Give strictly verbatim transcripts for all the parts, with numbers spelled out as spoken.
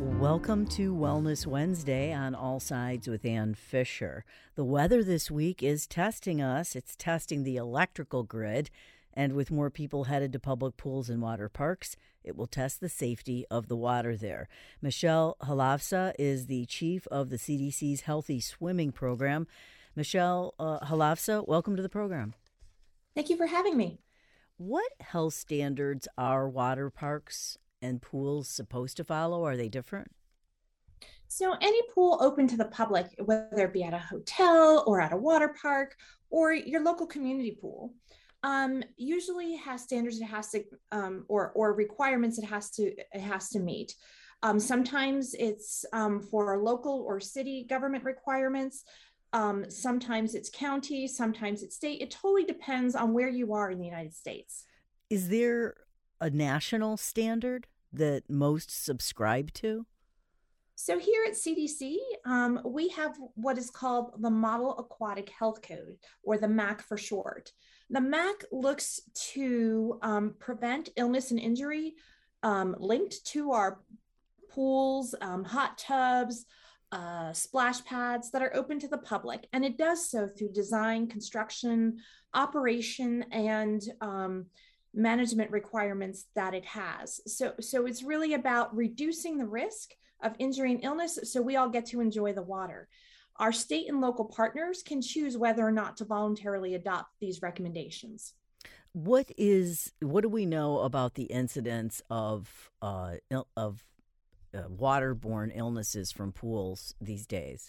Welcome to Wellness Wednesday on All Sides with Ann Fisher. The weather this week is testing us. It's testing the electrical grid. And with more people headed to public pools and water parks, it will test the safety of the water there. Michelle Halavsa is the chief of the C D C's Healthy Swimming Program. Michelle uh, Halavsa, welcome to the program. Thank you for having me. What health standards are water parks and pools supposed to follow? Are they different? So any pool open to the public, whether it be at a hotel or at a water park or your local community pool, um, usually has standards it has to um, or or requirements it has to it has to meet. Um, sometimes it's um, for local or city government requirements. Um, sometimes it's county, sometimes it's state. It totally depends on where you are in the United States. Is there a national standard that most subscribe to? So here at C D C, um, we have what is called the Model Aquatic Health Code, or the M A C for short. The M A C looks to um, prevent illness and injury um, linked to our pools, um, hot tubs, uh, splash pads that are open to the public. And it does so through design, construction, operation, and um, management requirements that it has. So, so it's really about reducing the risk of injury and illness so we all get to enjoy the water. Our state and local partners can choose whether or not to voluntarily adopt these recommendations. What is what do we know about the incidence of uh, of uh, waterborne illnesses from pools these days?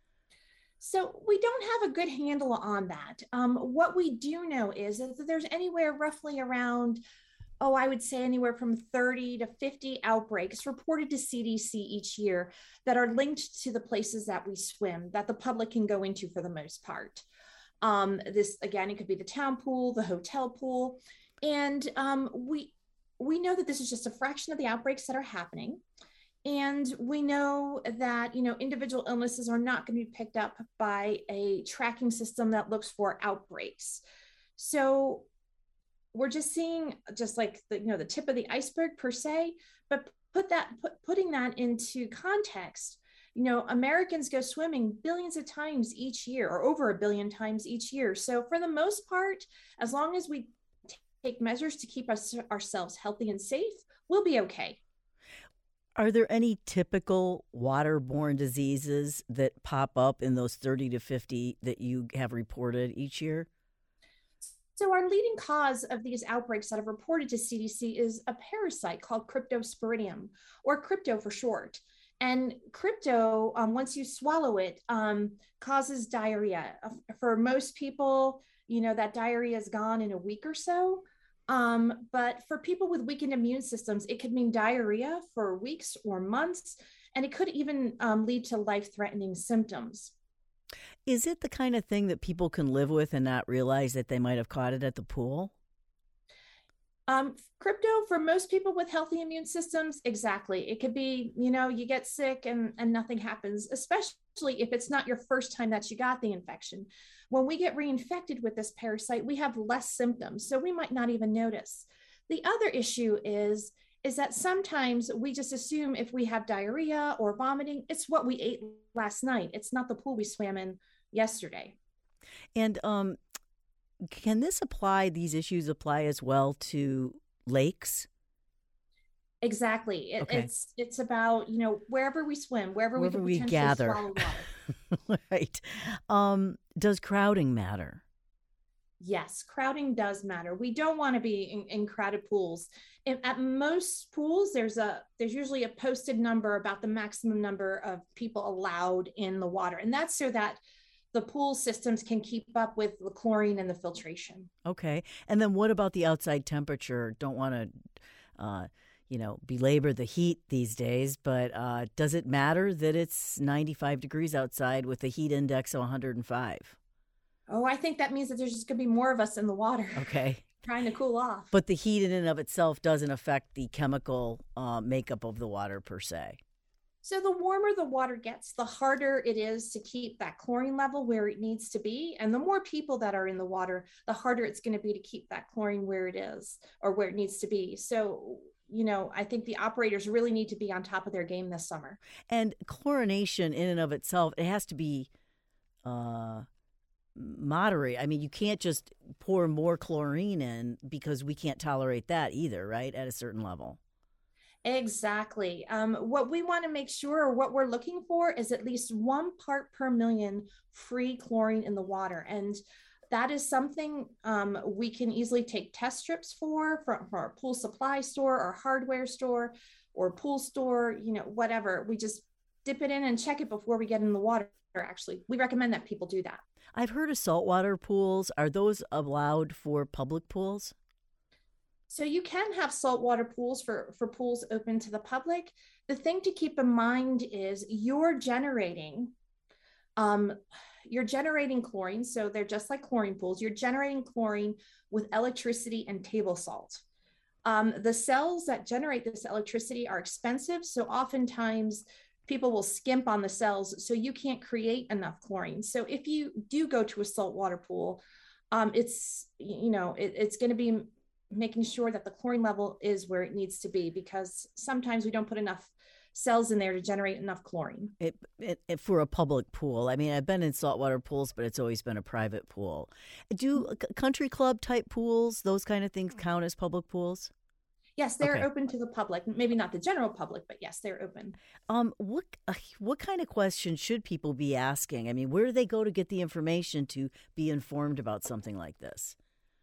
So we don't have a good handle on that. Um, what we do know is that there's anywhere roughly around, oh, I would say anywhere from thirty to fifty outbreaks reported to C D C each year that are linked to the places that we swim, that the public can go into for the most part. Um, this, again, it could be the town pool, the hotel pool. And um, we, we know that this is just a fraction of the outbreaks that are happening. And we know that, you know, individual illnesses are not going to be picked up by a tracking system that looks for outbreaks. So we're just seeing just like the, you know, the tip of the iceberg per se, but put that, put, putting that into context, you know, Americans go swimming billions of times each year, or over a billion times each year. So for the most part, as long as we t- take measures to keep us ourselves healthy and safe, we'll be okay. Are there any typical waterborne diseases that pop up in those thirty to fifty that you have reported each year? So our leading cause of these outbreaks that have reported to C D C is a parasite called Cryptosporidium, or crypto for short. And crypto, um, once you swallow it, um, causes diarrhea. For most people, you know, that diarrhea is gone in a week or so. Um, but for people with weakened immune systems, it could mean diarrhea for weeks or months, and it could even um, lead to life-threatening symptoms. Is it the kind of thing that people can live with and not realize that they might have caught it at the pool? Um, crypto, for most people with healthy immune systems, exactly. It could be, you know, you get sick and, and nothing happens, especially if it's not your first time that you got the infection. When we get reinfected with this parasite, we have less symptoms, so we might not even notice. The other issue is, is that sometimes we just assume if we have diarrhea or vomiting, it's what we ate last night. It's not the pool we swam in yesterday. And um, can this apply, these issues apply as well to lakes? Exactly. It, Okay. It's it's about, you know, wherever we swim, wherever, Wherever we we could potentially gather. swallow water. Right. Um, does crowding matter? Yes, crowding does matter. We don't want to be in, in crowded pools. If, at most pools, there's a there's usually a posted number about the maximum number of people allowed in the water, and that's so that the pool systems can keep up with the chlorine and the filtration. Okay. And then what about the outside temperature? Don't want to, uh, you know, belabor the heat these days, but uh, does it matter that it's ninety-five degrees outside with a heat index of one hundred five? Oh, I think that means that there's just going to be more of us in the water. Okay. Trying to cool off. But the heat in and of itself doesn't affect the chemical uh, makeup of the water per se. So the warmer the water gets, the harder it is to keep that chlorine level where it needs to be. And the more people that are in the water, the harder it's going to be to keep that chlorine where it is or where it needs to be. So you know, I think the operators really need to be on top of their game this summer. And chlorination in and of itself, it has to be uh, moderate. I mean, you can't just pour more chlorine in because we can't tolerate that either, right? At a certain level. Exactly. Um, what we want to make sure, or what we're looking for, is at least one part per million free chlorine in the water. And that is something um, we can easily take test strips for, from, from our pool supply store or hardware store or pool store, you know, whatever. We just dip it in and check it before we get in the water. Actually, we recommend that people do that. I've heard of saltwater pools. Are those allowed for public pools? So you can have saltwater pools for, for pools open to the public. The thing to keep in mind is you're generating, um, you're generating chlorine. So they're just like chlorine pools. You're generating chlorine with electricity and table salt. Um, the cells that generate this electricity are expensive. So oftentimes people will skimp on the cells. So you can't create enough chlorine. So if you do go to a saltwater pool, um, it's, you know, it, it's going to be making sure that the chlorine level is where it needs to be, because sometimes we don't put enough cells in there to generate enough chlorine. It, it, it for a public pool. I mean, I've been in saltwater pools, but it's always been a private pool. Do country club type pools, those kind of things, count as public pools? Yes, they're Okay. open to the public. Maybe not the general public, but yes, they're open. Um, what uh, what kind of questions should people be asking? I mean, where do they go to get the information to be informed about something like this?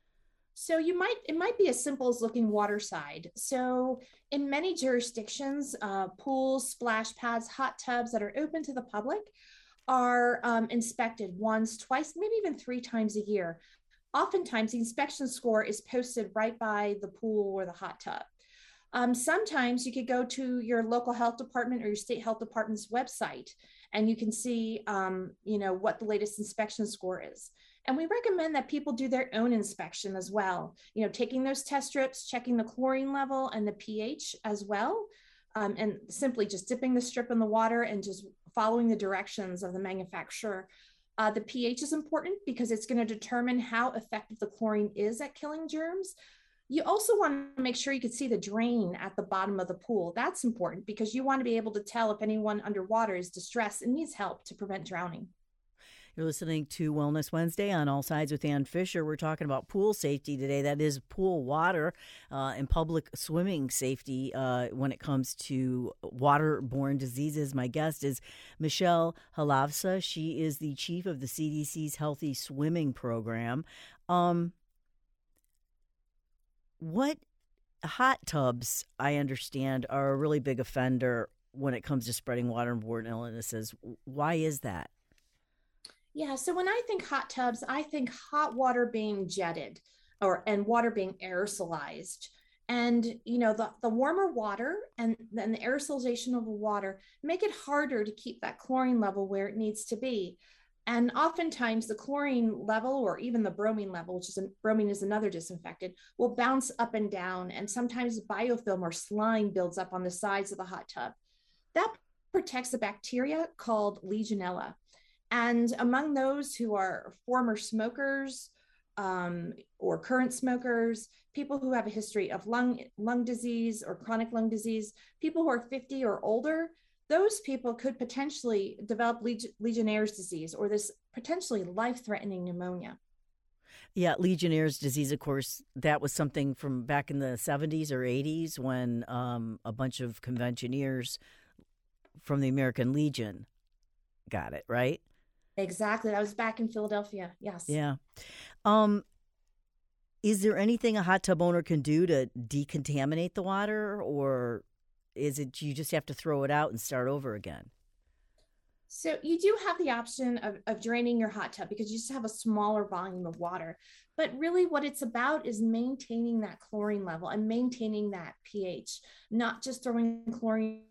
So you might, it might be as simple as looking waterside. So in many jurisdictions, uh, pools, splash pads, hot tubs that are open to the public are um, inspected once, twice, maybe even three times a year. Oftentimes the inspection score is posted right by the pool or the hot tub. Um, sometimes you could go to your local health department or your state health department's website, and you can see, um, you know, what the latest inspection score is. And we recommend that people do their own inspection as well, you know, taking those test strips, checking the chlorine level and the pH as well, um, and simply just dipping the strip in the water and just following the directions of the manufacturer. Uh, the pH is important because it's going to determine how effective the chlorine is at killing germs. You also want to make sure you can see the drain at the bottom of the pool. That's important because you want to be able to tell if anyone underwater is distressed and needs help to prevent drowning. You're listening to Wellness Wednesday on All Sides with Ann Fisher. We're talking about pool safety today. That is pool water uh, and public swimming safety uh, when it comes to waterborne diseases. My guest is Michelle Halavsa. She is the chief of the C D C's Healthy Swimming Program. Um, what hot tubs, I understand, are a really big offender when it comes to spreading waterborne illnesses. Why is that? Yeah, so when I think hot tubs, I think hot water being jetted or and water being aerosolized. And you know, the, the warmer water and then the aerosolization of the water make it harder to keep that chlorine level where it needs to be. And oftentimes the chlorine level or even the bromine level, which is a, bromine is another disinfectant, will bounce up and down. And sometimes biofilm or slime builds up on the sides of the hot tub. That protects a bacteria called Legionella. And among those who are former smokers um, or current smokers, people who have a history of lung, lung disease or chronic lung disease, people who are fifty or older, those people could potentially develop Leg- Legionnaire's disease or this potentially life-threatening pneumonia. Yeah, Legionnaire's disease, of course, that was something from back in the seventies or eighties when um, a bunch of conventioneers from the American Legion got it, right? Exactly. That was back in Philadelphia. Yes. Yeah. Um, is there anything a hot tub owner can do to decontaminate the water, or is it you just have to throw it out and start over again? So you do have the option of, of draining your hot tub because you just have a smaller volume of water. But really what it's about is maintaining that chlorine level and maintaining that pH, not just throwing chlorine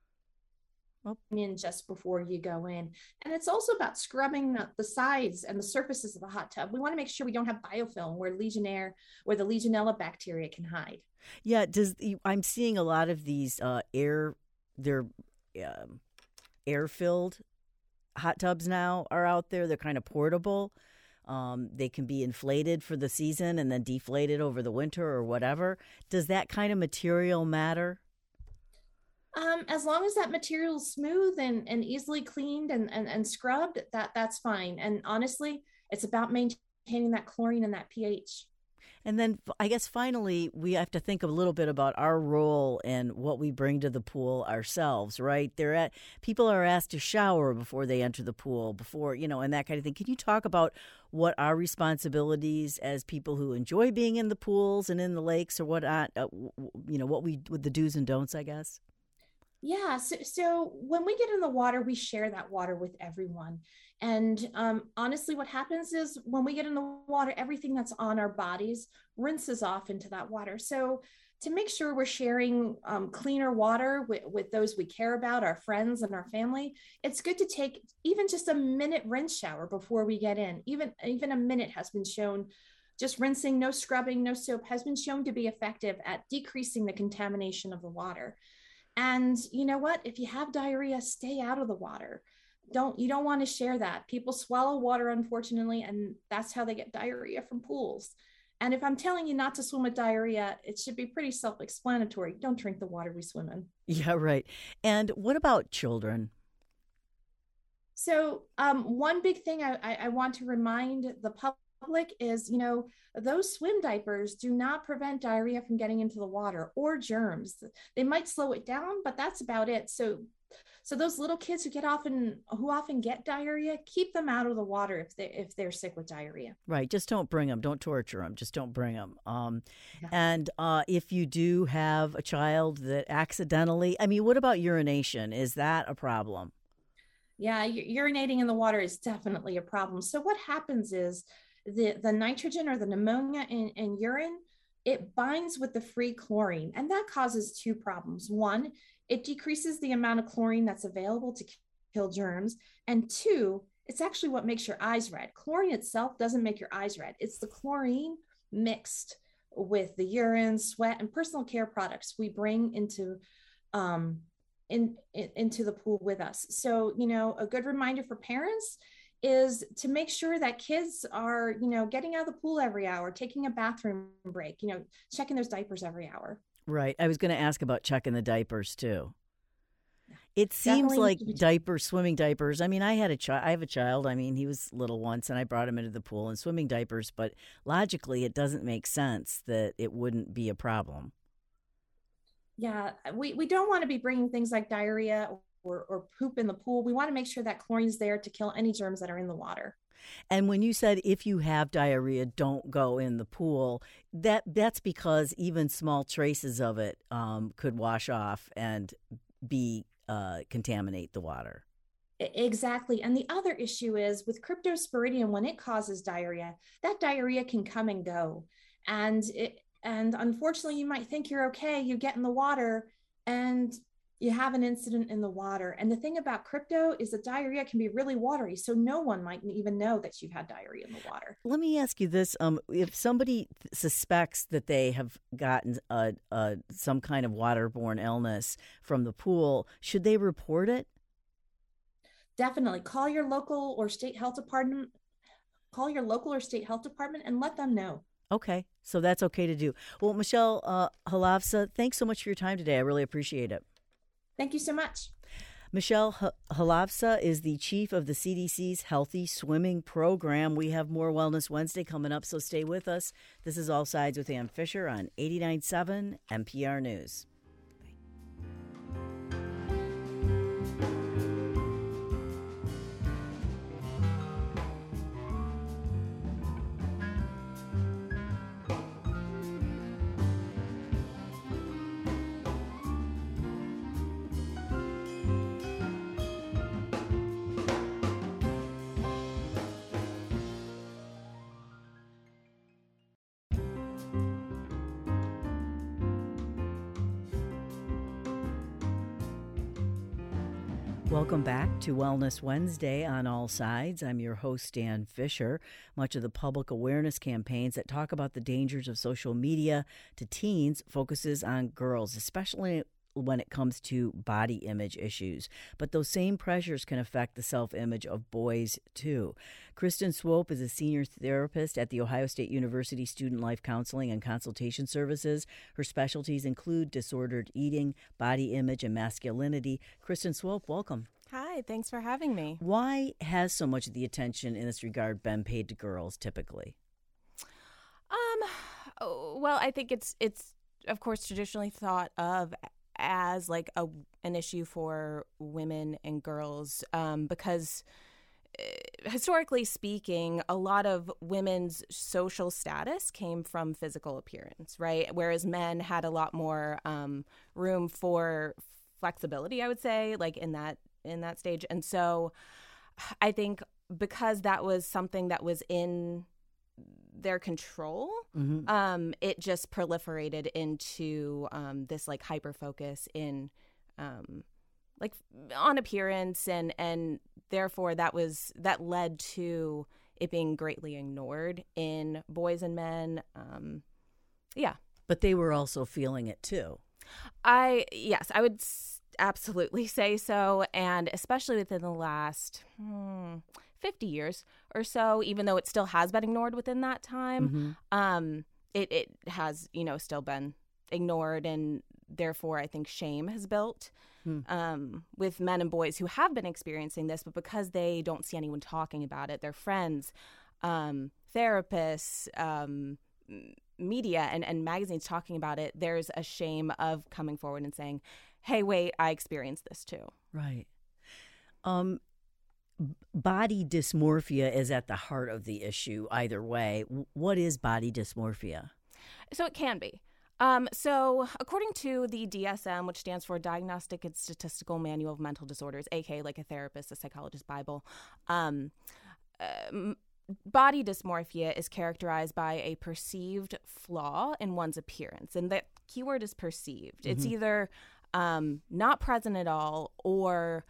in just before you go in. And it's also about scrubbing the, the sides and the surfaces of the hot tub. We want to make sure we don't have biofilm where Legionnaire, where the Legionella bacteria can hide. Yeah, does I'm seeing a lot of these uh, air, they're um, air-filled hot tubs now are out there. They're kind of portable. Um, they can be inflated for the season and then deflated over the winter or whatever. Does that kind of material matter? Um, as long as that material is smooth and, and easily cleaned and, and, and scrubbed, that that's fine. And honestly, it's about maintaining that chlorine and that pH. And then I guess finally, we have to think a little bit about our role and what we bring to the pool ourselves, right? They're at people are asked to shower before they enter the pool, before, you know, and that kind of thing. Can you talk about what our responsibilities as people who enjoy being in the pools and in the lakes or whatnot, uh, you know, what we, with the do's and don'ts, I guess? Yeah, so, so when we get in the water, we share that water with everyone. And um, honestly, what happens is when we get in the water, everything that's on our bodies rinses off into that water. So to make sure we're sharing um, cleaner water with, with those we care about, our friends and our family, it's good to take even just a minute rinse shower before we get in. Even, even a minute has been shown. Just rinsing, no scrubbing, no soap has been shown to be effective at decreasing the contamination of the water. And you know what? If you have diarrhea, stay out of the water. Don't, you don't want to share that. People swallow water, unfortunately, and that's how they get diarrhea from pools. And if I'm telling you not to swim with diarrhea, it should be pretty self-explanatory. Don't drink the water we swim in. Yeah, right. And what about children? So um, one big thing I, I, I want to remind the public is, you know, those swim diapers do not prevent diarrhea from getting into the water or germs. They might slow it down, but that's about it. So, so those little kids who get often who often get diarrhea, keep them out of the water if they if they're sick with diarrhea. Right. Just don't bring them. Don't torture them. Just don't bring them. Um, Yeah. and uh, if you do have a child that accidentally, I mean, what about urination? Is that a problem? Yeah, u- urinating in the water is definitely a problem. So what happens is the, the nitrogen or the pneumonia in, in urine, it binds with the free chlorine, and that causes two problems. One, it decreases the amount of chlorine that's available to kill germs. And two, it's actually what makes your eyes red. Chlorine itself doesn't make your eyes red. It's the chlorine mixed with the urine, sweat, and personal care products we bring into um, in, in into the pool with us. So, you know, a good reminder for parents is to make sure that kids are, you know, getting out of the pool every hour, taking a bathroom break, you know, checking those diapers every hour. Right. I was going to ask about checking the diapers too. It seems Definitely like need to be. diapers, swimming diapers. I mean, I had a child. I have a child. I mean, he was little once, and I brought him into the pool in swimming diapers. But logically, it doesn't make sense that it wouldn't be a problem. Yeah, we, we don't want to be bringing things like diarrhea or, or poop in the pool. We want to make sure that chlorine's there to kill any germs that are in the water. And when you said if you have diarrhea, don't go in the pool, that that's because even small traces of it um, could wash off and be uh, contaminate the water. E- Exactly. And the other issue is with cryptosporidium, when it causes diarrhea, that diarrhea can come and go. And it, and unfortunately, you might think you're okay. You get in the water and you have an incident in the water. And the thing about crypto is that diarrhea can be really watery. So no one might even know that you've had diarrhea in the water. Let me ask you this: um, if somebody suspects that they have gotten a, a, some kind of waterborne illness from the pool, should they report it? Definitely call your local or state health department, call your local or state health department and let them know. Okay, so that's okay to do. Well, Michelle uh, Halavsa, thanks so much for your time today. I really appreciate it. Thank you so much. Michelle H- Halavsa is the chief of the C D C's Healthy Swimming Program. We have more Wellness Wednesday coming up, so stay with us. This is All Sides with Ann Fisher on eighty-nine point seven N P R News. Welcome back to Wellness Wednesday on All Sides. I'm your host, Dan Fisher. Much of the public awareness campaigns that talk about the dangers of social media to teens focuses on girls, especially when it comes to body image issues. But those same pressures can affect the self-image of boys, too. Kristen Swope is a senior therapist at the Ohio State University Student Life Counseling and Consultation Services. Her specialties include disordered eating, body image, and masculinity. Kristen Swope, welcome. Hi, thanks for having me. Why has so much of the attention in this regard been paid to girls typically? Um, oh, well, I think it's, it's of course, traditionally thought of as like a an issue for women and girls um, because uh, historically speaking, a lot of women's social status came from physical appearance, right? Whereas men had a lot more um, room for flexibility, I would say, like in that in that stage. And so I think because that was something that was in their control, mm-hmm. um, it just proliferated into um, this like hyper focus in um, like on appearance, and and therefore that was that led to it being greatly ignored in boys and men. Um, yeah, but they were also feeling it too. I yes, I would s- absolutely say so, and especially within the last hmm, fifty years or so, even though it still has been ignored within that time, mm-hmm. um, it, it has, you know, still been ignored. And therefore, I think shame has built hmm. um, with men and boys who have been experiencing this, but because they don't see anyone talking about it, their friends, um, therapists, um, media and, and magazines talking about it, there's a shame of coming forward and saying, hey, wait, I experienced this too. Right. Um, Body dysmorphia is at the heart of the issue either way. What is body dysmorphia? So it can be. Um, so according to the D S M, which stands for Diagnostic and Statistical Manual of Mental Disorders, aka like a therapist, a psychologist Bible, um, um, body dysmorphia is characterized by a perceived flaw in one's appearance. And that keyword is perceived. Mm-hmm. It's either um, not present at all or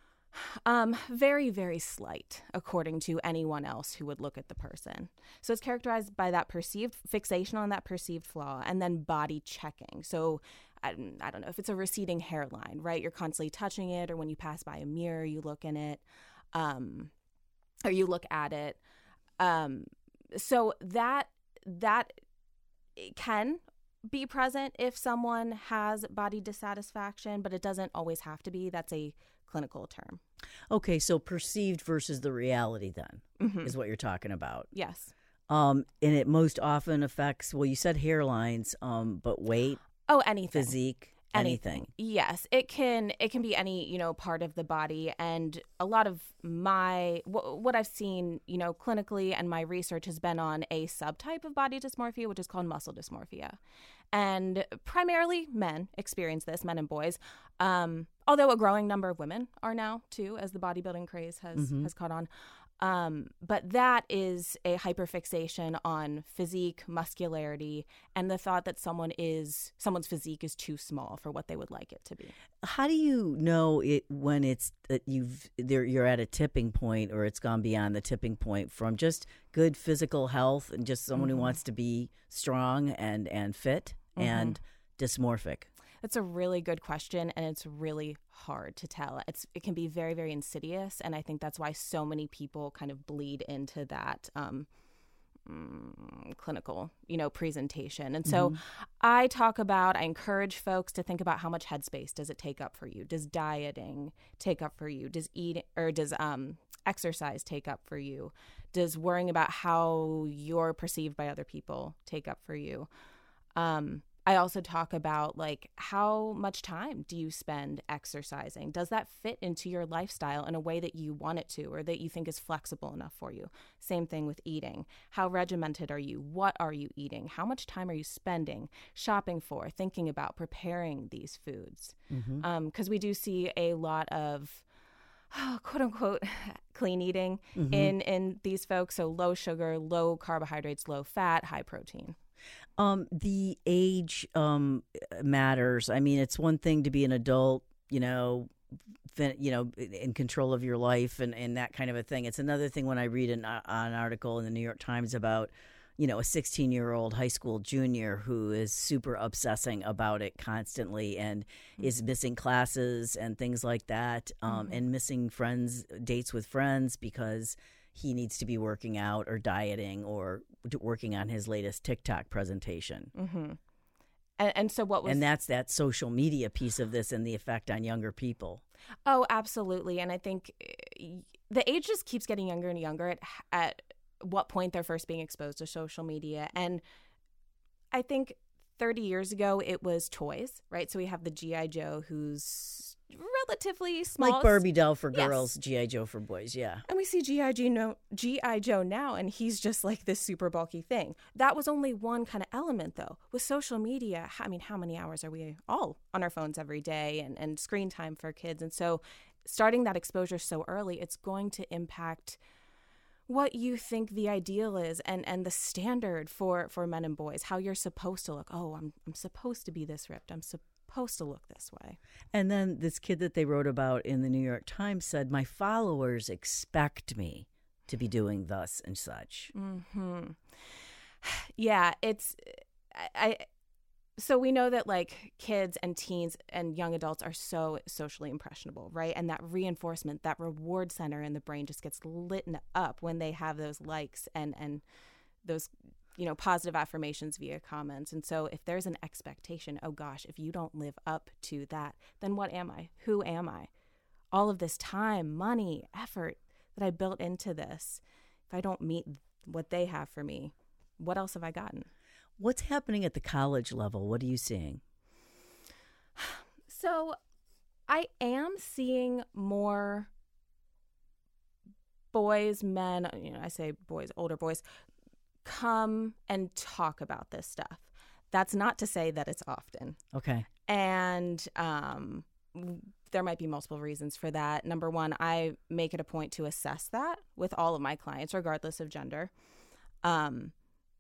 Um, very, very slight, according to anyone else who would look at the person. So it's characterized by that perceived fixation on that perceived flaw, and then body checking. So I, I don't know if it's a receding hairline, right? You're constantly touching it, or when you pass by a mirror, you look in it, um, or you look at it. Um, so that that can be present if someone has body dissatisfaction, but it doesn't always have to be. That's a clinical term. Okay, so perceived versus the reality then mm-hmm. is what you're talking about. Yes. Um, and it most often affects, well, you said hairlines, um, but weight. Oh, anything. Physique. Anything. anything. Yes, it can. It can be any, you know, part of the body, and a lot of my w- what I've seen, you know, clinically, and my research has been on a subtype of body dysmorphia, which is called muscle dysmorphia, and primarily men experience this, men and boys. Um, although a growing number of women are now too, as the bodybuilding craze has mm-hmm. has caught on. Um, but that is a hyperfixation on physique, muscularity, and the thought that someone is someone's physique is too small for what they would like it to be. How do you know it when it's that you've there you're at a tipping point, or it's gone beyond the tipping point from just good physical health and just someone mm-hmm. who wants to be strong and and fit mm-hmm. and dysmorphic? That's a really good question, and it's really hard to tell. It's it can be very, very insidious, and I think that's why so many people kind of bleed into that um, mm, clinical, you know, presentation. And so mm-hmm. I talk about, I encourage folks to think about how much headspace does it take up for you? Does dieting take up for you? Does eating or does um, exercise take up for you? Does worrying about how you're perceived by other people take up for you? Um I also talk about, like, how much time do you spend exercising? Does that fit into your lifestyle in a way that you want it to, or that you think is flexible enough for you? Same thing with eating. How regimented are you? What are you eating? How much time are you spending shopping for, thinking about preparing these foods? Mm-hmm. Um, 'cause we do see a lot of Oh, quote unquote clean eating mm-hmm. in, in these folks. So low sugar, low carbohydrates, low fat, high protein. Um, the age um, matters. I mean, it's one thing to be an adult, you know, fin- you know, in control of your life and, and that kind of a thing. It's another thing when I read an, uh, an article in the New York Times about, you know, a sixteen-year-old high school junior who is super obsessing about it constantly and mm-hmm. is missing classes and things like that, um, mm-hmm. and missing friends, dates with friends because he needs to be working out or dieting or working on his latest TikTok presentation. Mm-hmm. And, and so what was... And that's that social media piece of this and the effect on younger people. Oh, absolutely. And I think the age just keeps getting younger and younger at, at what point they're first being exposed to social media. And I think thirty years ago, it was toys, right? So we have the G I. Joe, who's relatively small. Like Barbie doll for Yes. girls, G I. Joe for boys, yeah. And we see G I. Joe, no, G I. Joe now, and he's just like this super bulky thing. That was only one kind of element, though. With social media, I mean, how many hours are we all on our phones every day, and, and screen time for kids? And so starting that exposure so early, it's going to impact what you think the ideal is and, and the standard for, for men and boys, how you're supposed to look. Oh, I'm I'm supposed to be this ripped. I'm supposed to look this way. And then this kid that they wrote about in the New York Times said, my followers expect me to be doing thus and such. Mm-hmm. Yeah, it's... I, I So we know that like kids and teens and young adults are so socially impressionable, right? And that reinforcement, that reward center in the brain just gets lit up when they have those likes and, and those, you know, positive affirmations via comments. And so if there's an expectation, oh gosh, if you don't live up to that, then what am I? Who am I? All of this time, money, effort that I built into this, if I don't meet what they have for me, what else have I gotten? What's happening at the college level? What are you seeing? So I am seeing more boys, men, you know, I say boys, older boys, come and talk about this stuff. That's not to say that it's often. Okay. And um, there might be multiple reasons for that. Number one, I make it a point to assess that with all of my clients, regardless of gender. Um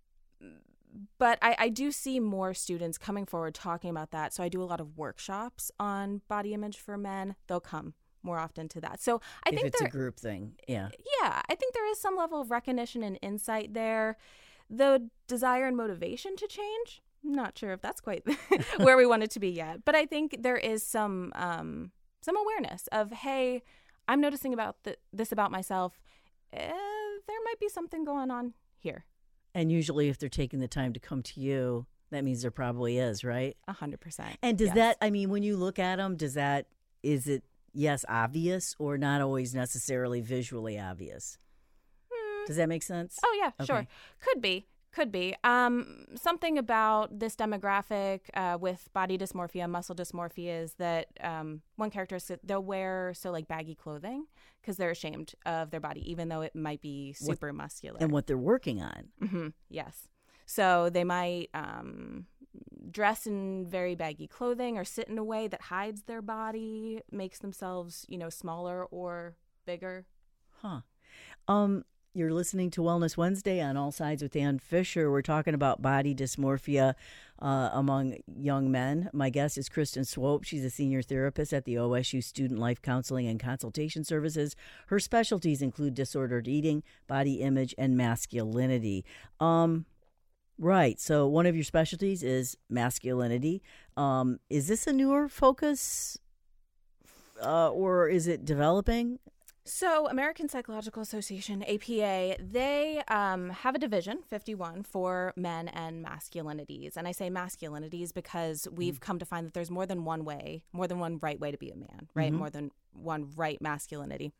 But I, I do see more students coming forward talking about that. So I do a lot of workshops on body image for men. They'll come more often to that. So I if think it's there, a group thing, yeah. Yeah, I think there is some level of recognition and insight there. The desire and motivation to change, not sure if that's quite where we want it to be yet. But I think there is some um, some awareness of, hey, I'm noticing about the, this about myself. Eh, there might be something going on here. And usually if they're taking the time to come to you, that means there probably is, right? A hundred percent. And does yes. that, I mean, when you look at them, does that, is it, yes, obvious or not always necessarily visually obvious? Hmm. Does that make sense? Oh, yeah, okay. Sure. Could be. Could be. Um, something about this demographic uh, with body dysmorphia, muscle dysmorphia is that um, one characteristic, they'll wear so like baggy clothing because they're ashamed of their body, even though it might be super what, muscular. And what they're working on. Mm-hmm. Yes. So they might um, dress in very baggy clothing or sit in a way that hides their body, makes themselves, you know, smaller or bigger. Huh. Um. You're listening to Wellness Wednesday on All Sides with Ann Fisher. We're talking about body dysmorphia uh, among young men. My guest is Kristen Swope. She's a senior therapist at the O S U Student Life Counseling and Consultation Services. Her specialties include disordered eating, body image, and masculinity. Um, right. So one of your specialties is masculinity. Um, is this a newer focus uh, or is it developing? So American Psychological Association, A P A, they um, have a division, fifty-one, for men and masculinities. And I say masculinities because we've mm-hmm. come to find that there's more than one way, more than one right way to be a man, right? Mm-hmm. More than one right masculinity.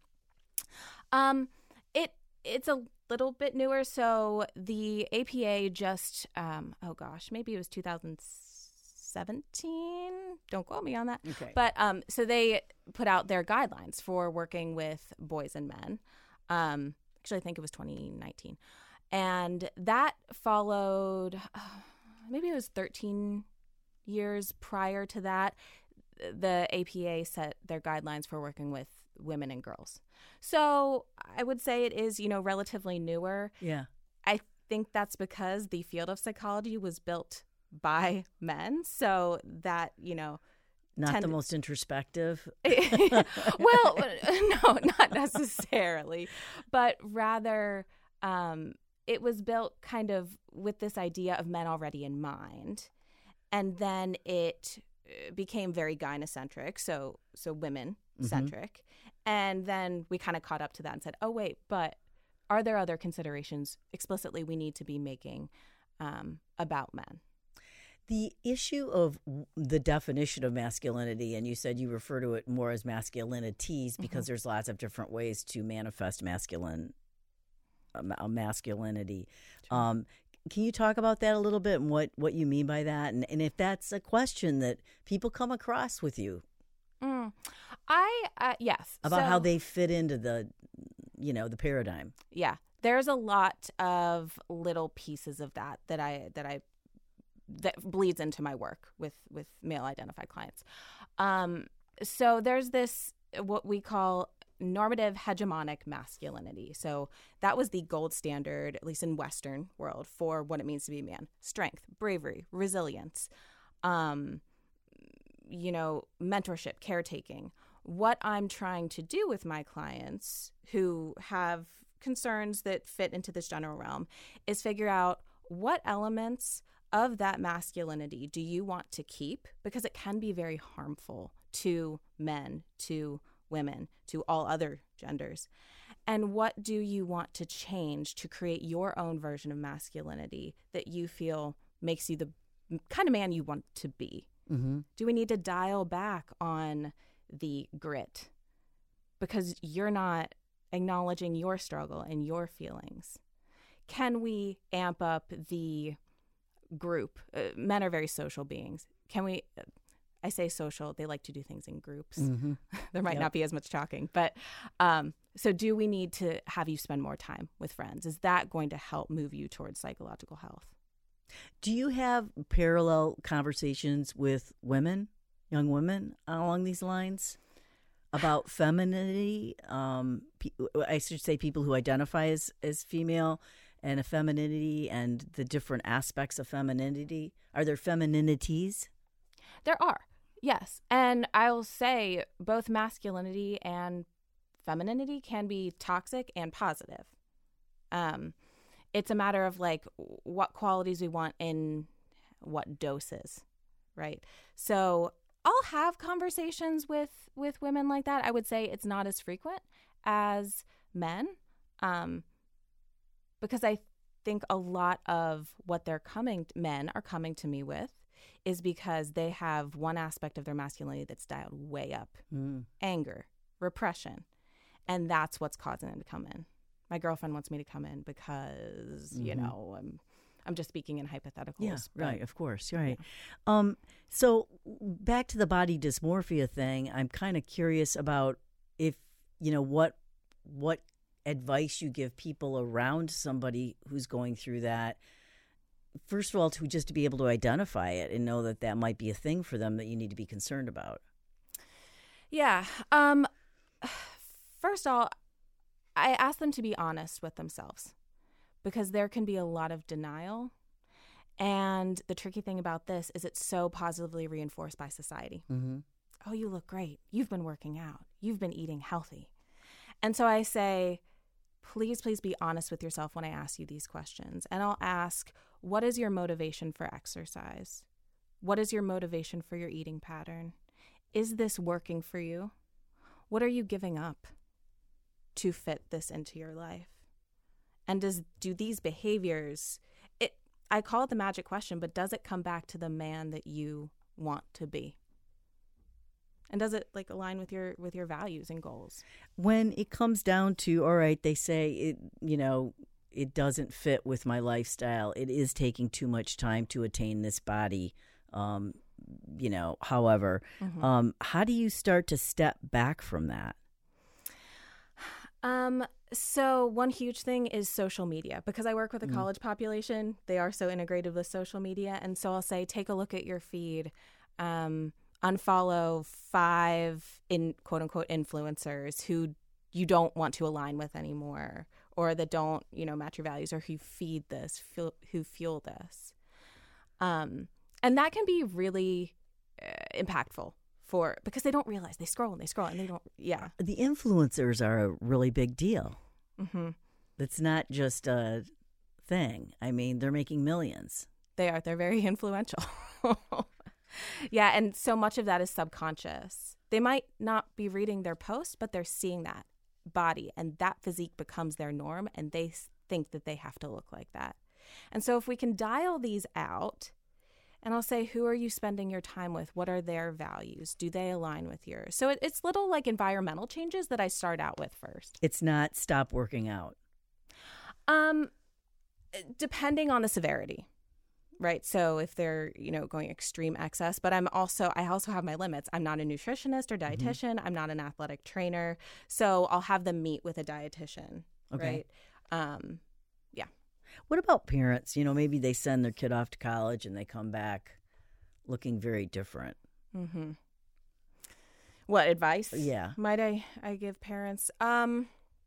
Um, it It's a little bit newer. So the A P A just, um, oh gosh, maybe it was two thousand seventeen. Don't quote me on that. Okay. But um, so they put out their guidelines for working with boys and men. Um, actually, I think it was twenty nineteen. And that followed, uh, maybe it was thirteen years prior to that, the A P A set their guidelines for working with women and girls. So I would say it is, you know, relatively newer. Yeah. I think that's because the field of psychology was built by men, so that, you know, not tend- the most introspective. Well, no, not necessarily, but rather um it was built kind of with this idea of men already in mind. And then it became very gynocentric, so so women-centric. Mm-hmm. And then we kind of caught up to that and said, oh, wait, but are there other considerations explicitly we need to be making um, about men? The issue of the definition of masculinity, and you said you refer to it more as masculinities because mm-hmm. there's lots of different ways to manifest masculine uh, masculinity. Sure. Um, can you talk about that a little bit and what, what you mean by that? And, and if that's a question that people come across with you. Mm. I, uh, yes. About so, how they fit into the, you know, the paradigm. Yeah. There's a lot of little pieces of that that I, that I, that bleeds into my work with, with male identified clients. Um, so there's this, what we call normative hegemonic masculinity. So that was the gold standard, at least in Western world, for what it means to be a man. Strength, bravery, resilience, um, you know, mentorship, caretaking. What I'm trying to do with my clients who have concerns that fit into this general realm is figure out what elements of that masculinity do you want to keep? Because it can be very harmful to men, to women, to all other genders. And what do you want to change to create your own version of masculinity that you feel makes you the kind of man you want to be? Mm-hmm. Do we need to dial back on the grit because you're not acknowledging your struggle and your feelings? Can we amp up the group? Uh, men are very social beings. Can we, uh, I say social, they like to do things in groups. Mm-hmm. There might yep. not be as much talking. But um, so do we need to have you spend more time with friends? Is that going to help move you towards psychological health? Do you have parallel conversations with women, young women, along these lines about femininity? Um, I should say people who identify as, as female and femininity and the different aspects of femininity. Are there femininities? There are, yes. And I'll say both masculinity and femininity can be toxic and positive. Um, it's a matter of like what qualities we want in what doses, right? So I'll have conversations with, with women like that. I would say it's not as frequent as men. Um, Because I think a lot of what they're coming, men are coming to me with is because they have one aspect of their masculinity that's dialed way up. Mm. Anger, repression. And that's what's causing them to come in. My girlfriend wants me to come in because, mm-hmm. you know, I'm I'm just speaking in hypotheticals. Yeah, but, right, of course, right. Yeah. Um, so back to the body dysmorphia thing, I'm kind of curious about if, you know, what what advice you give people around somebody who's going through that. First of all, to just to be able to identify it and know that that might be a thing for them that you need to be concerned about. Yeah. Um, first of all, I ask them to be honest with themselves because there can be a lot of denial. And the tricky thing about this is it's so positively reinforced by society. Mm-hmm. Oh, you look great. You've been working out. You've been eating healthy. And so I say, please, please be honest with yourself when I ask you these questions. And I'll ask, what is your motivation for exercise? What is your motivation for your eating pattern? Is this working for you? What are you giving up to fit this into your life? And does do these behaviors, it I call it the magic question, but does it come back to the man that you want to be? And does it like align with your with your values and goals? When it comes down to, all right, they say it, you know, it doesn't fit with my lifestyle. It is taking too much time to attain this body. Um, you know, however, mm-hmm. um, how do you start to step back from that? Um, so one huge thing is social media, because I work with a mm-hmm. college population. They are so integrated with social media. And so I'll say, take a look at your feed. Um, unfollow five in quote unquote influencers who you don't want to align with anymore, or that don't, you know, match your values, or who feed this, fuel, who fuel this. Um, and that can be really uh, impactful for, because they don't realize they scroll and they scroll and they don't. Yeah. The influencers are a really big deal. Mm-hmm. It's not just a thing. I mean, they're making millions. They are. They're very influential. Yeah, and so much of that is subconscious. They might not be reading their post, but they're seeing that body, and that physique becomes their norm, and they think that they have to look like that. And so if we can dial these out, and I'll say, who are you spending your time with? What are their values? Do they align with yours? So it, it's little like environmental changes that I start out with first. It's not stop working out. Um, depending on the severity. Right. So if they're, you know, going extreme excess, but I'm also, I also have my limits. I'm not a nutritionist or dietitian. Mm-hmm. I'm not an athletic trainer. So I'll have them meet with a dietitian. Okay. Right. Um, yeah. What about parents? You know, maybe they send their kid off to college and they come back looking very different. Mm-hmm. What advice? Yeah. Might I, I give parents? Um,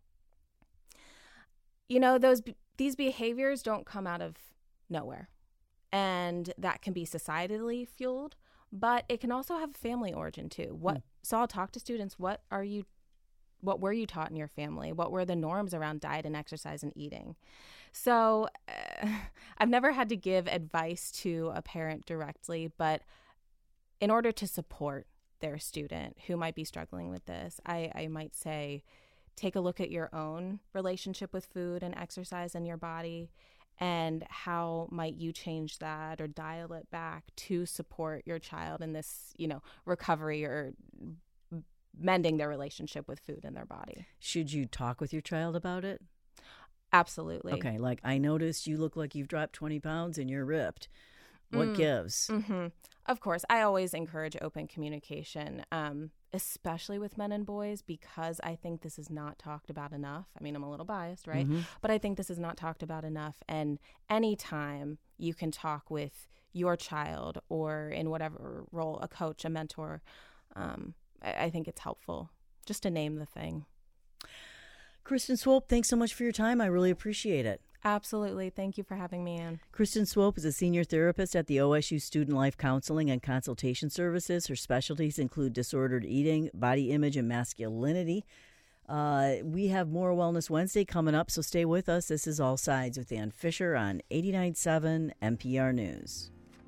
you know, those, these behaviors don't come out of nowhere. And that can be societally fueled, but it can also have a family origin too. What? Mm. So I'll talk to students. What are you? What were you taught in your family? What were the norms around diet and exercise and eating? So uh, I've never had to give advice to a parent directly, but in order to support their student who might be struggling with this, I, I might say, take a look at your own relationship with food and exercise and your body. And how might you change that or dial it back to support your child in this, you know, recovery or mending their relationship with food and their body? Should you talk with your child about it? Absolutely. Okay, like I noticed you look like you've dropped twenty pounds and you're ripped. What mm. gives? Mm-hmm. Of course, I always encourage open communication, um, especially with men and boys, because I think this is not talked about enough. I mean, I'm a little biased, right? Mm-hmm. But I think this is not talked about enough. And anytime you can talk with your child or in whatever role, a coach, a mentor, um, I, I think it's helpful just to name the thing. Kristen Swope, thanks so much for your time. I really appreciate it. Absolutely. Thank you for having me, Ann. Kristen Swope is a senior therapist at the O S U Student Life Counseling and Consultation Services. Her specialties include disordered eating, body image, and masculinity. Uh, we have more Wellness Wednesday coming up, so stay with us. This is All Sides with Ann Fisher on eighty-nine point seven N P R News.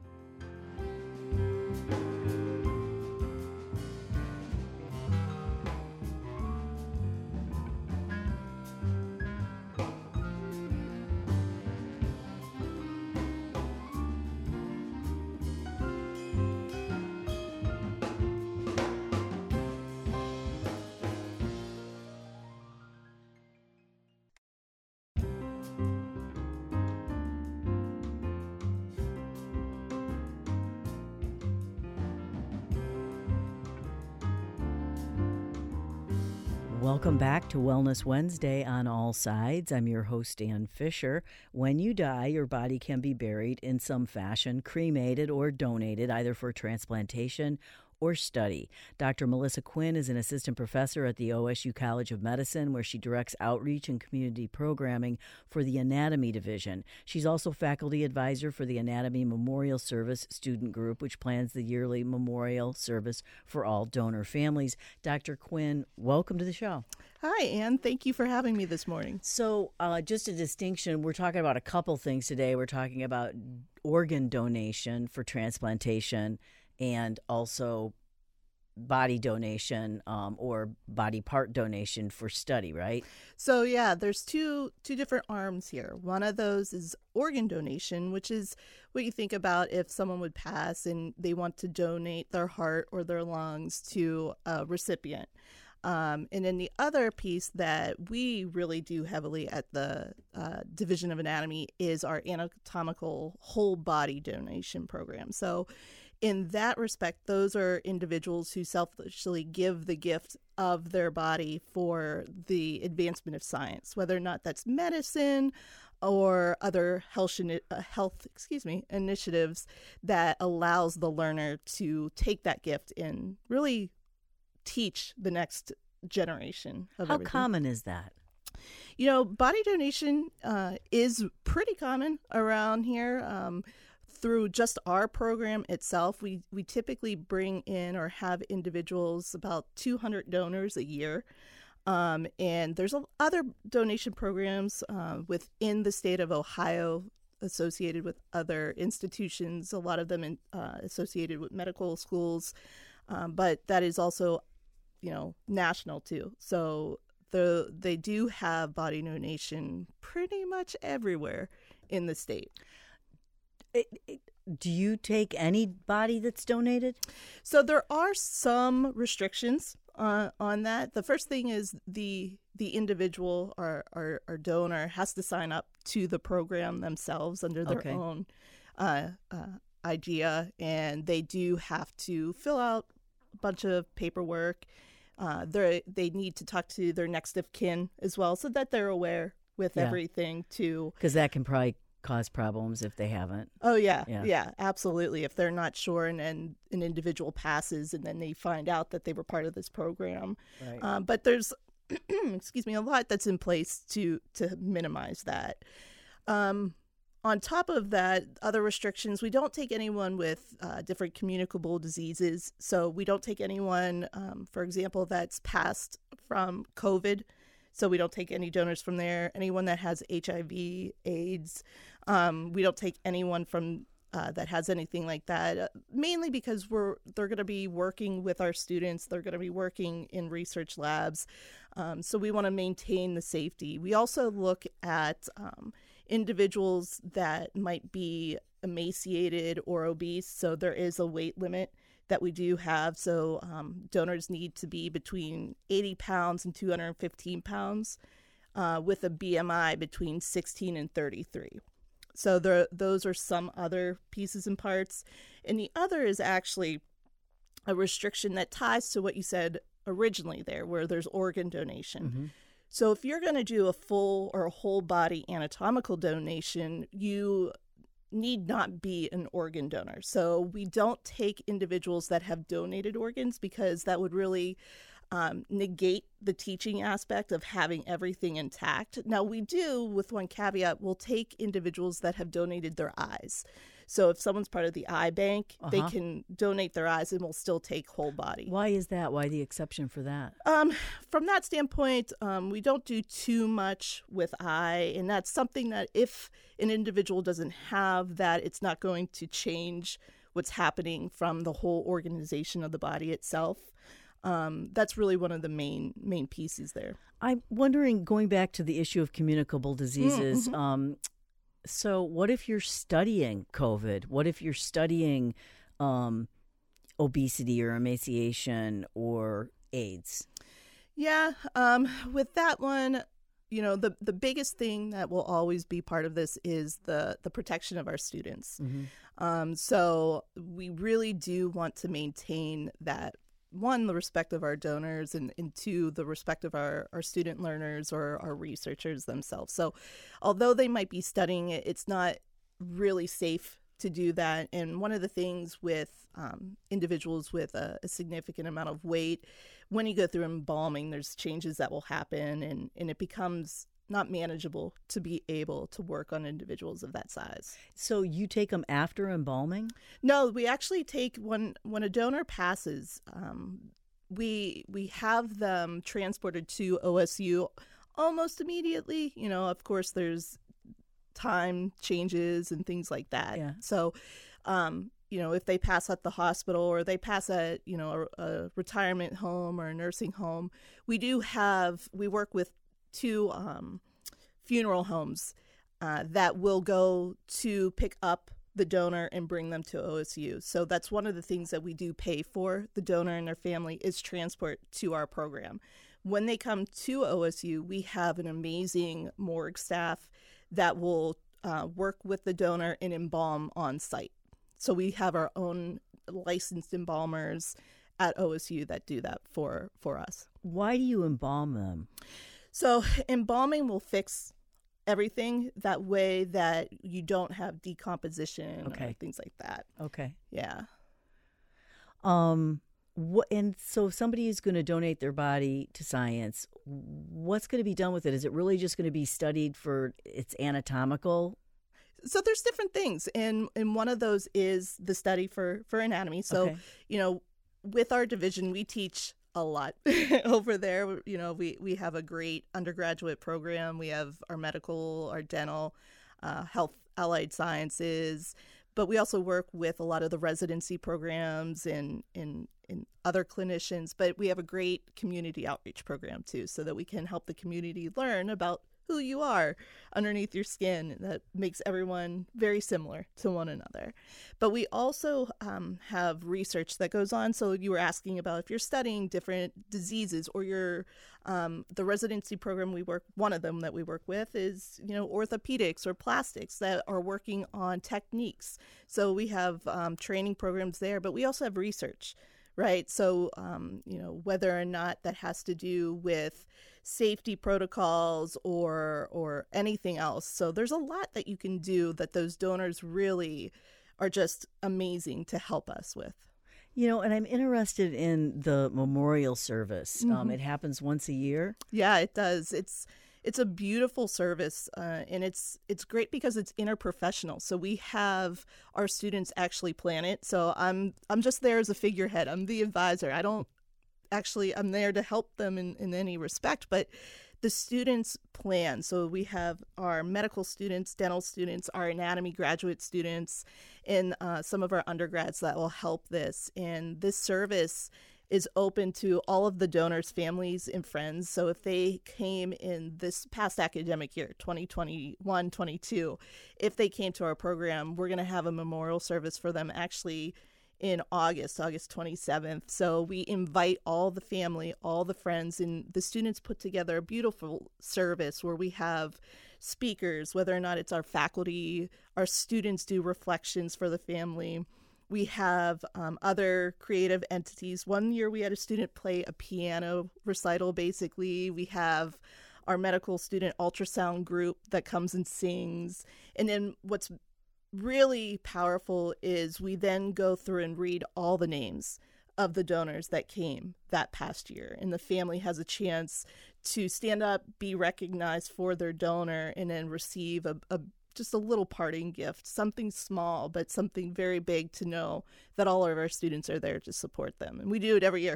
Welcome back to Wellness Wednesday on All Sides. I'm your host, Ann Fisher. When you die, your body can be buried in some fashion, cremated or donated, either for transplantation or study. Doctor Melissa Quinn is an assistant professor at the O S U College of Medicine, where she directs outreach and community programming for the Anatomy Division. She's also faculty advisor for the Anatomy Memorial Service student group, which plans the yearly memorial service for all donor families. Doctor Quinn, welcome to the show. Hi, Ann. Thank you for having me this morning. So uh, just a distinction, we're talking about a couple things today. We're talking about organ donation for transplantation and also body donation um, or body part donation for study, right? So yeah, there's two two different arms here. One of those is organ donation, which is what you think about if someone would pass and they want to donate their heart or their lungs to a recipient. Um, and then the other piece that we really do heavily at the uh, Division of Anatomy is our anatomical whole body donation program. So in that respect, those are individuals who selfishly give the gift of their body for the advancement of science, whether or not that's medicine or other health, uh, health excuse me, initiatives that allows the learner to take that gift and really teach the next generation of How everything. common is that? You know, body donation uh, is pretty common around here. Um, through just our program itself, we, we typically bring in or have individuals, about two hundred donors a year. Um, and there's a, other donation programs uh, within the state of Ohio associated with other institutions, a lot of them in, uh, associated with medical schools, um, but that is also, you know, national too. So the they do have body donation pretty much everywhere in the state. It, it, do you take any body that's donated? So there are some restrictions uh, on that. The first thing is the the individual or, or, or donor has to sign up to the program themselves under their Okay. own uh, uh, idea, and they do have to fill out a bunch of paperwork. Uh, they they need to talk to their next of kin as well, so that they're aware with Yeah. everything too. Because that can probably cause problems if they haven't. Oh, yeah, Yeah. yeah, absolutely. If they're not sure and then an individual passes and then they find out that they were part of this program. Right. Um, but there's, excuse me, a lot that's in place to, to minimize that. Um, on top of that, other restrictions, we don't take anyone with uh, different communicable diseases. So we don't take anyone, um, for example, that's passed from COVID. So we don't take any donors from there. Anyone that has H I V, AIDS. Um, we don't take anyone from uh, that has anything like that, uh, mainly because we're they're going to be working with our students. They're going to be working in research labs. Um, so we want to maintain the safety. We also look at um, individuals that might be emaciated or obese. So there is a weight limit that we do have. So um, donors need to be between eighty pounds and two hundred fifteen pounds uh, with a B M I between sixteen and thirty-three. So there, those are some other pieces and parts. And the other is actually a restriction that ties to what you said originally there, where there's organ donation. Mm-hmm. So if you're going to do a full or a whole body anatomical donation, you need not be an organ donor. So we don't take individuals that have donated organs because that would really um, negate the teaching aspect of having everything intact. Now we do, with one caveat, we'll take individuals that have donated their eyes. So if someone's part of the eye bank, Uh-huh. they can donate their eyes and we'll still take whole body. Why is that? Why the exception for that? Um, from that standpoint, um, we don't do too much with eye, and that's something that if an individual doesn't have that, it's not going to change what's happening from the whole organization of the body itself. Um, that's really one of the main main pieces there. I'm wondering, going back to the issue of communicable diseases, Mm-hmm. um, so what if you're studying COVID? What if you're studying um, obesity or emaciation or AIDS? Yeah, um, with that one, you know, the the biggest thing that will always be part of this is the the protection of our students. Mm-hmm. Um, so we really do want to maintain that, one, the respect of our donors, and, and two, the respect of our, our student learners or our researchers themselves. So although they might be studying it, it's not really safe to do that. And one of the things with um, individuals with a, a significant amount of weight, when you go through embalming, there's changes that will happen, and, and it becomes not manageable to be able to work on individuals of that size. So you take them after embalming? No, we actually take, when when a donor passes, um, we we have them transported to O S U almost immediately. You know, of course, there's time changes and things like that. Yeah. So, um, you know, if they pass at the hospital or they pass at, you know, a, a retirement home or a nursing home, we do have, we work with two um, funeral homes uh, that will go to pick up the donor and bring them to O S U. So that's one of the things that we do pay for the donor and their family is transport to our program. When they come to O S U, we have an amazing morgue staff that will uh, work with the donor and embalm on site. So we have our own licensed embalmers at O S U that do that for, for us. Why do you embalm them? So embalming will fix everything that way that you don't have decomposition Okay. or things like that. Okay. Yeah. Um. What? And so, if somebody is going to donate their body to science, what's going to be done with it? Is it really just going to be studied for its anatomical? So there's different things, and and one of those is the study for for anatomy. So Okay. you know, with our division, we teach a lot over there. You know, we, we have a great undergraduate program. We have our medical, our dental, uh, health, allied sciences, but we also work with a lot of the residency programs and, and, and other clinicians. But we have a great community outreach program too, so that we can help the community learn about who you are underneath your skin. That makes everyone very similar to one another. But we also um, have research that goes on. So you were asking about if you're studying different diseases, or you're um, the residency program we work, one of them that we work with is, you know, orthopedics or plastics that are working on techniques. So we have um, training programs there, but we also have research, right? So, um, you know, whether or not that has to do with safety protocols or or anything else. So there's a lot that you can do that those donors really are just amazing to help us with. You know, and I'm interested in the memorial service. Mm-hmm. Um, it happens once a year. Yeah, it does. It's it's a beautiful service, uh, and it's it's great because it's interprofessional. So we have our students actually plan it. So I'm I'm just there as a figurehead. I'm the advisor. I don't actually, I'm there to help them in, in any respect, but the students plan. So we have our medical students, dental students, our anatomy graduate students, and uh, some of our undergrads that will help this. And this service is open to all of the donors' families and friends. So if they came in this past academic year, twenty twenty-one twenty-two, if they came to our program, we're going to have a memorial service for them actually in August, August twenty-seventh. So we invite all the family, all the friends, and the students put together a beautiful service where we have speakers, whether or not it's our faculty, our students do reflections for the family. We have um, other creative entities. One year we had a student play a piano recital, basically. We have our medical student ultrasound group that comes and sings. And then what's really powerful is we then go through and read all the names of the donors that came that past year, and the family has a chance to stand up, be recognized for their donor, and then receive a, a just a little parting gift, something small but something very big, to know that all of our students are there to support them, and we do it every year.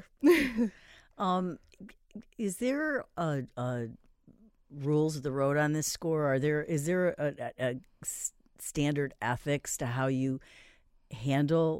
um is there a, a rules of the road on this score? Are there is there a, a, a standard ethics to how you handle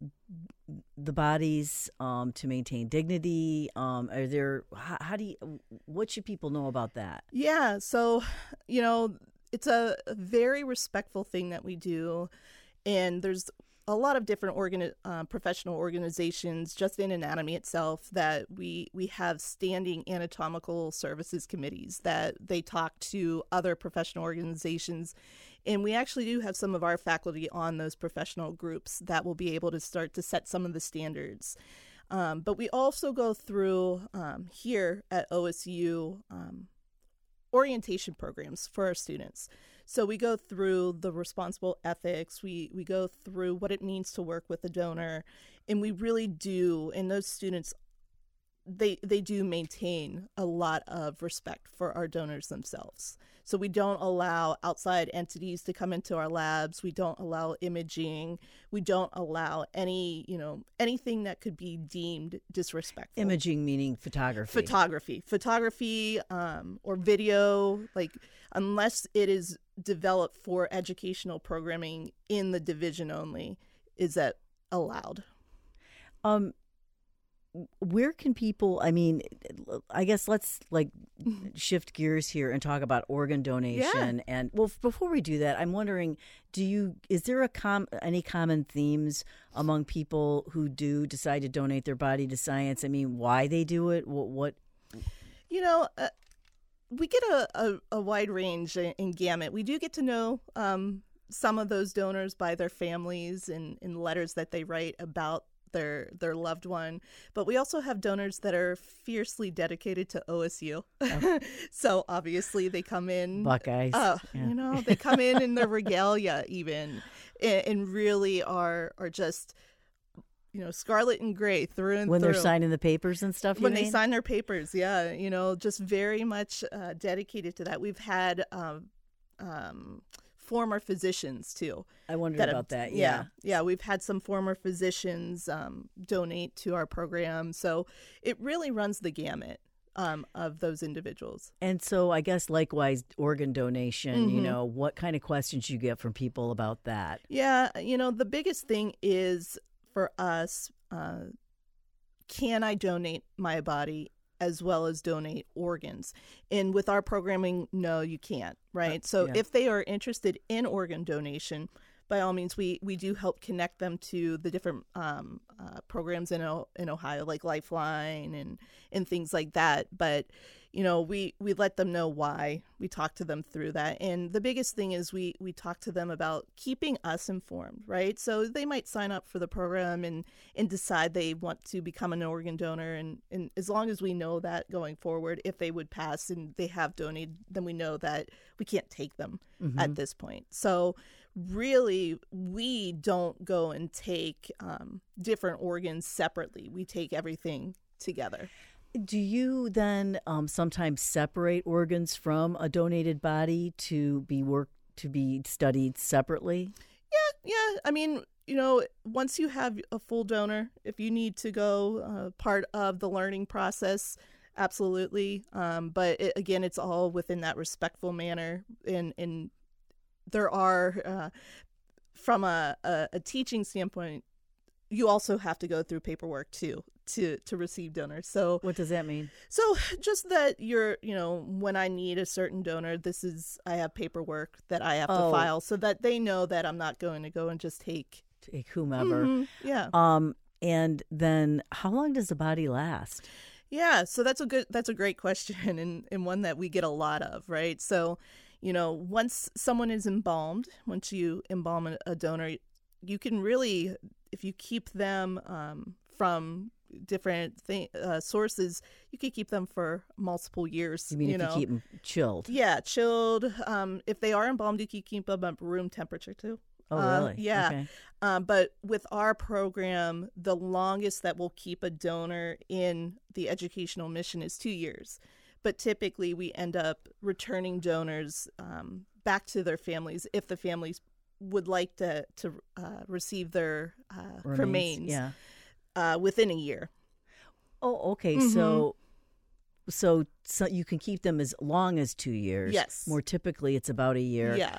the bodies um, to maintain dignity? Um, are there, how, how do you, what should people know about that? Yeah. So, you know, it's a, a very respectful thing that we do. And there's a lot of different organ, uh, professional organizations just in anatomy itself that we we have standing anatomical services committees that they talk to other professional organizations. And we actually do have some of our faculty on those professional groups that will be able to start to set some of the standards. Um, but we also go through um, here at O S U um, orientation programs for our students. So we go through the responsible ethics, we, we go through what it means to work with a donor, and we really do, and those students, they they do maintain a lot of respect for our donors themselves. So we don't allow outside entities to come into our labs. We don't allow imaging. We don't allow any, you know, anything that could be deemed disrespectful. Imaging meaning photography. Photography. Photography um, or video, like unless it is developed for educational programming in the division only, is that allowed. Um. Where can people, I mean, I guess let's like shift gears here and talk about organ donation. Yeah. And well, before we do that, I'm wondering, do you, is there a com any common themes among people who do decide to donate their body to science? I mean, why they do it? What, what? You know, uh, we get a, a, a wide range in, in gamut. We do get to know um, some of those donors by their families and in letters that they write about their their loved one, but we also have donors that are fiercely dedicated to O S U. Oh. So obviously they come in Buckeyes. Uh, yeah. You know, they come in in their regalia even, and, and really are are just, you know, scarlet and gray through and when through. They're signing the papers and stuff. You when mean? they sign their papers, yeah, you know, just very much uh, dedicated to that. We've had um, um, former physicians too. I wondered that about have, that. Yeah. yeah, yeah, we've had some former physicians um, donate to our program, so it really runs the gamut um, of those individuals. And so I guess likewise, organ donation. Mm-hmm. You know, what kind of questions you get from people about that? Yeah, you know, the biggest thing is for us, uh, can I donate my body as well as donate organs? And with our programming, no, you can't, right? Uh, so yeah. if they are interested in organ donation, by all means, we, we do help connect them to the different um, uh, programs in o- in Ohio, like Lifeline and, and things like that. But, you know, we, we let them know why. We talk to them through that. And the biggest thing is we, we talk to them about keeping us informed, right? So they might sign up for the program and, and decide they want to become an organ donor. And, and as long as we know that going forward, if they would pass and they have donated, then we know that we can't take them Mm-hmm. at this point. So really, we don't go and take um, different organs separately. We take everything together. Do you then um, sometimes separate organs from a donated body to be work to be studied separately? Yeah, yeah. I mean, you know, once you have a full donor, if you need to go uh, part of the learning process, absolutely. Um, but it, again, it's all within that respectful manner. And, and there are, uh, from a, a, a teaching standpoint, you also have to go through paperwork too to to receive donors. So What does that mean? so just that you're, you know, when I need a certain donor, this is, I have paperwork that I have Oh. to file so that they know that I'm not going to go and just take. Take whomever. Mhm, yeah. Um, and then how long does the body last? Yeah, so that's a good that's a great question and, and one that we get a lot of, right? So, you know, once someone is embalmed, once you embalm a, a donor, you can really, if you keep them um, from different th- uh, sources, you can keep them for multiple years. You mean you if know? you keep them chilled? Yeah, chilled. Um, if they are embalmed, you can keep them at room temperature too. Oh, Uh, really? yeah. Okay. Um, but with our program, the longest that we'll keep a donor in the educational mission is two years. But typically, we end up returning donors um, back to their families if the families would like to to uh, receive their uh, Remains, remains Yeah. uh, within a year. Oh, okay. Mhm. So, so, so you can keep them as long as two years. Yes. More typically, it's about a year. Yeah.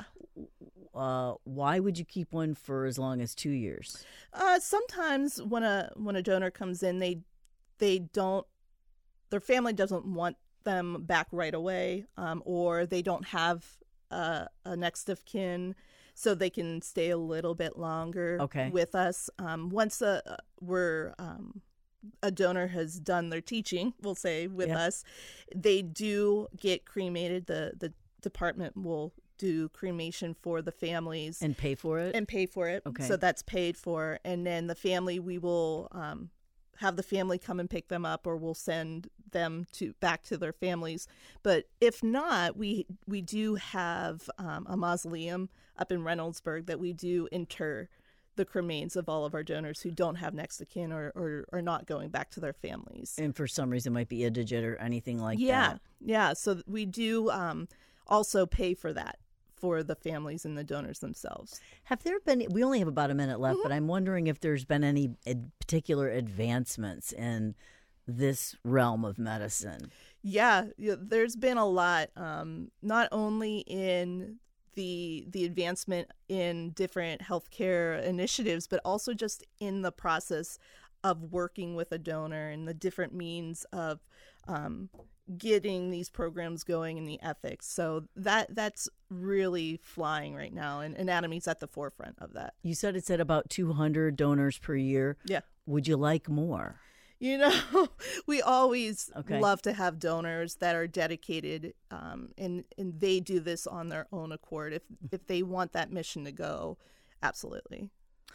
Uh, why would you keep one for as long as two years? Uh, sometimes when a when a donor comes in, they they don't their family doesn't want them back right away, um, or they don't have uh, a next of kin, so they can stay a little bit longer Okay. with us. Um, once a we're um, a donor has done their teaching, we'll say with Yeah. us, they do get cremated. The the department will do cremation for the families And pay for it? and pay for it. Okay. So that's paid for. And then the family, we will um, have the family come and pick them up, or we'll send them to back to their families. But if not, we we do have um, a mausoleum up in Reynoldsburg that we do inter the cremains of all of our donors who don't have next of kin or, or are not going back to their families. And for some reason, might be indigent or anything like yeah, that. yeah. So we do um, also pay for that for the families and the donors themselves. Have there been, we only have about a minute left, Mhm. but I'm wondering if there's been any ad- particular advancements in this realm of medicine. Yeah, yeah, there's been a lot, um, not only in the the advancement in different healthcare initiatives, but also just in the process of working with a donor and the different means of um, getting these programs going and the ethics. So that that's really flying right now, and Anatomy's at the forefront of that. You said it's at about two hundred donors per year. Yeah. Would you like more? You know, we always Okay. love to have donors that are dedicated, um, and and they do this on their own accord. If if they want that mission to go, absolutely.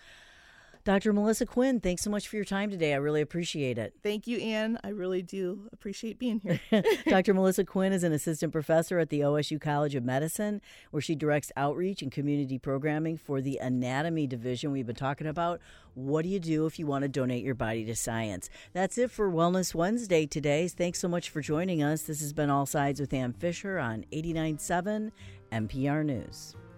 Doctor Melissa Quinn, thanks so much for your time today. I really appreciate it. Thank you, Ann. I really do appreciate being here. Doctor Melissa Quinn is an assistant professor at the O S U College of Medicine, where she directs outreach and community programming for the anatomy division. We've been talking about what do you do if you want to donate your body to science. That's it for Wellness Wednesday today. Thanks so much for joining us. This has been All Sides with Ann Fisher on eighty-nine point seven N P R News.